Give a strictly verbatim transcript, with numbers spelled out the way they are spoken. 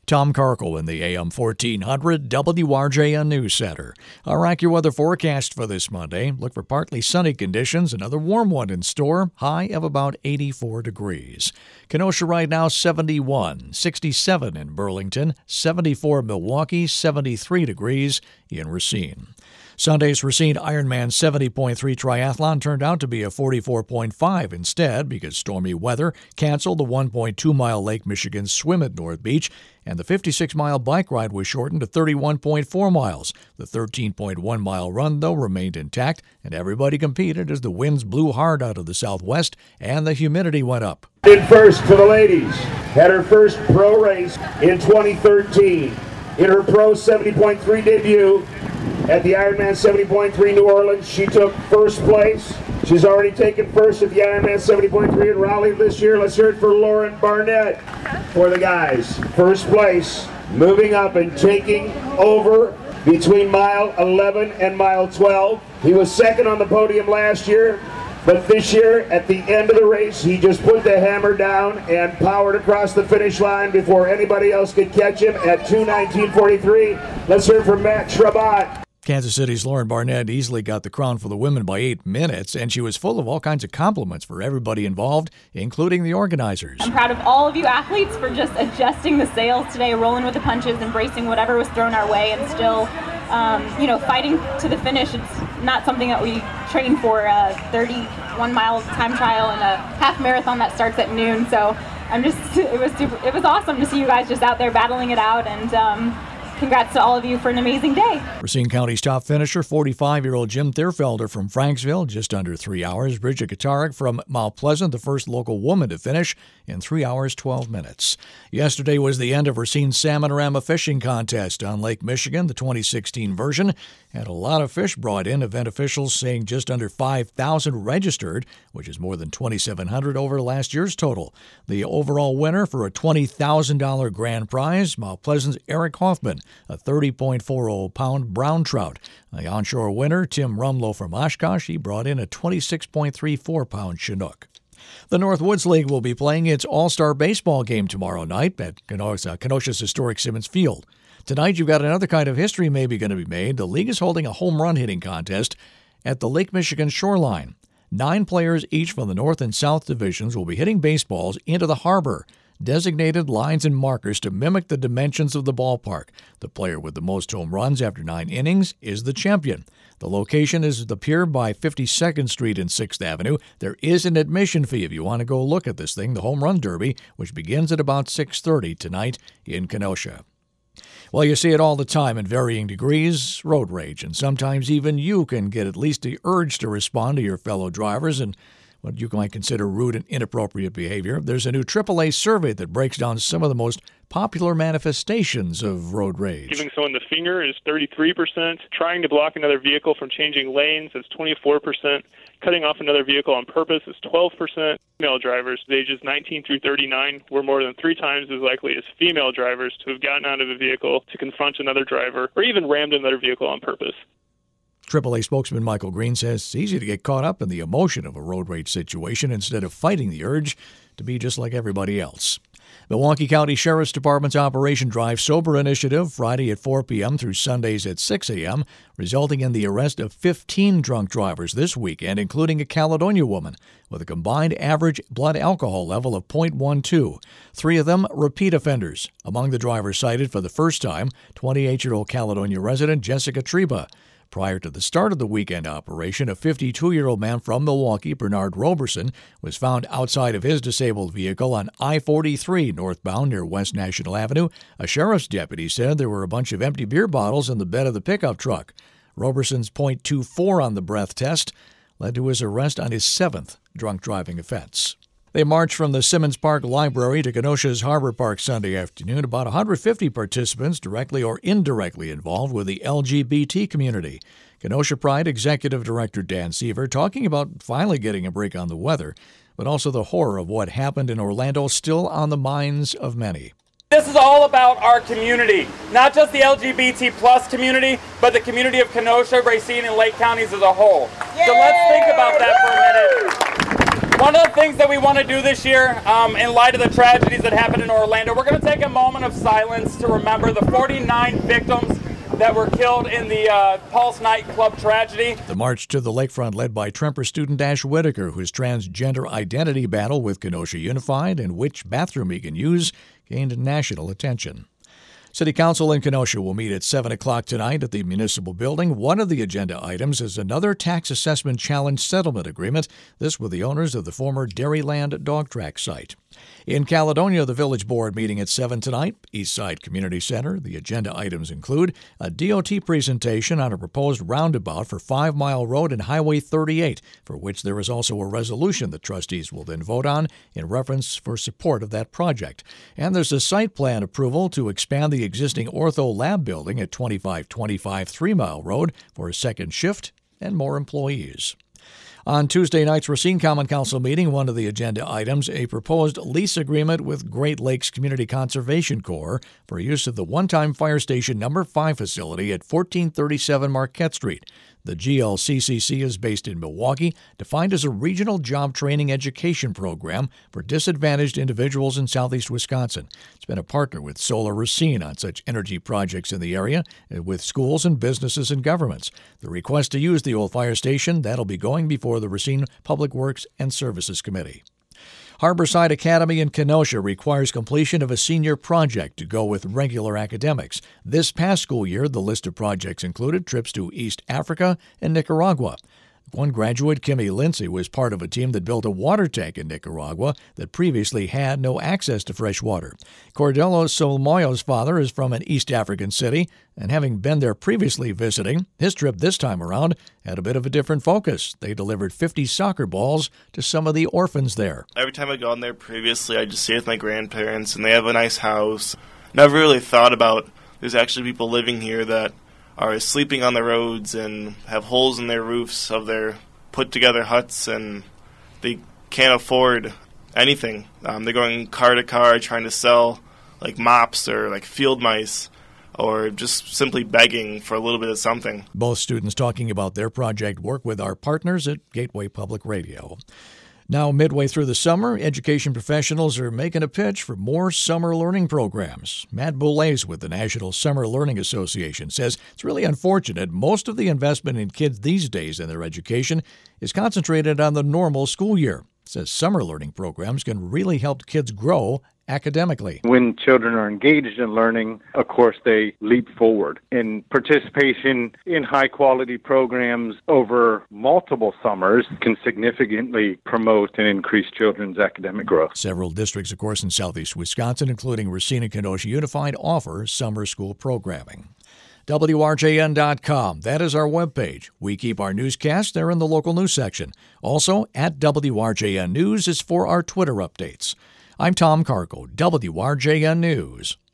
Tom Karkel in the A M fourteen hundred W R J N News Center. Our AccuWeather forecast for this Monday. Look for partly sunny conditions, another warm one in store, high of about eighty-four degrees. Kenosha right now seventy-one, sixty-seven in Burlington, seventy-four Milwaukee, seventy-three degrees in Racine. Sunday's Racine Ironman seventy point three triathlon turned out to be a forty-four point five instead because stormy weather canceled the one point two mile Lake Michigan swim at North Beach, and the fifty-six mile bike ride was shortened to thirty-one point four miles. The thirteen point one mile run, though, remained intact, and everybody competed as the winds blew hard out of the southwest and the humidity went up. In first for the ladies, had her first pro race in twenty thirteen. In her pro seventy point three debut at the Ironman seventy point three New Orleans, she took first place. She's already taken first at the Ironman seventy point three in Raleigh this year. Let's hear it for Lauren Barnett for the guys. First place, moving up and taking over between mile eleven and mile twelve. He was second on the podium last year, but this year, at the end of the race, he just put the hammer down and powered across the finish line before anybody else could catch him at two nineteen forty-three. Let's hear it from Matt Schrabat. Kansas City's Lauren Barnett easily got the crown for the women by eight minutes, and she was full of all kinds of compliments for everybody involved, including the organizers. I'm proud of all of you athletes for just adjusting the sails today, rolling with the punches, embracing whatever was thrown our way, and still, um, you know, fighting to the finish. It's not something that we train for. A thirty-one mile time trial and a half marathon that starts at noon. So I'm just, it was super, it was awesome to see you guys just out there battling it out, and um, congrats to all of you for an amazing day. Racine County's top finisher, forty-five-year-old Jim Thierfelder from Franksville, just under three hours. Bridget Katarik from Mount Pleasant, the first local woman to finish in three hours, twelve minutes. Yesterday was the end of Racine's Salmonorama Fishing Contest on Lake Michigan. The twenty sixteen version had a lot of fish brought in, event officials saying just under five thousand registered, which is more than twenty-seven hundred over last year's total. The overall winner for a twenty thousand dollars grand prize, Mount Pleasant's Eric Hoffman, a thirty point four oh pound brown trout. The onshore winner, Tim Rumlow from Oshkosh, he brought in a twenty-six point three four pound Chinook. The Northwoods League will be playing its All-Star Baseball game tomorrow night at Kenosha, Kenosha's historic Simmons Field. Tonight, you've got another kind of history maybe going to be made. The league is holding a home run hitting contest at the Lake Michigan shoreline. Nine players each from the North and South divisions will be hitting baseballs into the harbor, designated lines and markers to mimic the dimensions of the ballpark. The player with the most home runs after nine innings is the champion. The location is the pier by fifty-second Street and sixth Avenue. There is an admission fee if you want to go look at this thing, the Home Run Derby, which begins at about six thirty tonight in Kenosha. Well, you see it all the time in varying degrees, road rage, and sometimes even you can get at least the urge to respond to your fellow drivers and what you might consider rude and inappropriate behavior. There's a new triple A survey that breaks down some of the most popular manifestations of road rage. Giving someone the finger is thirty-three percent. Trying to block another vehicle from changing lanes is twenty-four percent. Cutting off another vehicle on purpose is twelve percent. Male drivers ages nineteen through thirty-nine were more than three times as likely as female drivers to have gotten out of a vehicle to confront another driver or even rammed another vehicle on purpose. triple A spokesman Michael Green says it's easy to get caught up in the emotion of a road rage situation instead of fighting the urge to be just like everybody else. Milwaukee County Sheriff's Department's Operation Drive Sober initiative Friday at four p.m. through Sundays at six a.m., resulting in the arrest of fifteen drunk drivers this weekend, including a Caledonia woman with a combined average blood alcohol level of point one two. Three of them repeat offenders. Among the drivers cited for the first time, twenty-eight-year-old Caledonia resident Jessica Treba. Prior to the start of the weekend operation, a fifty-two-year-old man from Milwaukee, Bernard Roberson, was found outside of his disabled vehicle on I forty-three northbound near West National Avenue. A sheriff's deputy said there were a bunch of empty beer bottles in the bed of the pickup truck. Roberson's point two four on the breath test led to his arrest on his seventh drunk driving offense. They marched from the Simmons Park Library to Kenosha's Harbor Park Sunday afternoon. About one hundred fifty participants directly or indirectly involved with the L G B T community. Kenosha Pride Executive Director Dan Seaver talking about finally getting a break on the weather, but also the horror of what happened in Orlando still on the minds of many. This is all about our community, not just the L G B T plus community, but the community of Kenosha, Racine, and Lake counties as a whole. Yay! So let's think about that for a minute. One of the things that we want to do this year, um, in light of the tragedies that happened in Orlando, we're going to take a moment of silence to remember the forty-nine victims that were killed in the uh, Pulse nightclub tragedy. The march to the lakefront led by Tremper student Ash Whitaker, whose transgender identity battle with Kenosha Unified and which bathroom he can use gained national attention. City Council in Kenosha will meet at seven o'clock tonight at the Municipal Building. One of the agenda items is another tax assessment challenge settlement agreement, this with the owners of the former Dairyland dog track site. In Caledonia, the Village Board meeting at seven tonight, Eastside Community Center. The agenda items include a D O T presentation on a proposed roundabout for Five Mile Road and Highway thirty-eight, for which there is also a resolution the trustees will then vote on in reference for support of that project. And there's a site plan approval to expand the existing Ortho Lab building at twenty-five twenty-five Three Mile Road for a second shift and more employees. On Tuesday night's Racine Common Council meeting, one of the agenda items, a proposed lease agreement with Great Lakes Community Conservation Corps for use of the one-time Fire Station Number five facility at fourteen thirty-seven Marquette Street. The G L C C C is based in Milwaukee, defined as a regional job training education program for disadvantaged individuals in southeast Wisconsin. It's been a partner with Solar Racine on such energy projects in the area, with schools and businesses and governments. The request to use the old fire station, that'll be going before the Racine Public Works and Services Committee. Harborside Academy in Kenosha requires completion of a senior project to go with regular academics. This past school year, the list of projects included trips to East Africa and Nicaragua. One graduate, Kimmy Lindsay, was part of a team that built a water tank in Nicaragua that previously had no access to fresh water. Cordelo Solmoyo's father is from an East African city, and having been there previously visiting, his trip this time around had a bit of a different focus. They delivered fifty soccer balls to some of the orphans there. Every time I've gone there previously, I just stay with my grandparents, and they have a nice house. Never really thought about there's actually people living here that are sleeping on the roads and have holes in their roofs of their put-together huts, and they can't afford anything. Um, they're going car to car trying to sell like mops or like field mice, or just simply begging for a little bit of something. Both students talking about their project work with our partners at Gateway Public Radio. Now, midway through the summer, education professionals are making a pitch for more summer learning programs. Matt Boulez with the National Summer Learning Association says it's really unfortunate most of the investment in kids these days in their education is concentrated on the normal school year. Says summer learning programs can really help kids grow academically. When children are engaged in learning, of course, they leap forward. And participation in high-quality programs over multiple summers can significantly promote and increase children's academic growth. Several districts, of course, in southeast Wisconsin, including Racine and Kenosha Unified, offer summer school programming. W R J N dot com. That is our webpage. We keep our newscasts there in the local news section. Also, at W R J N News is for our Twitter updates. I'm Tom Carco, W R J N News.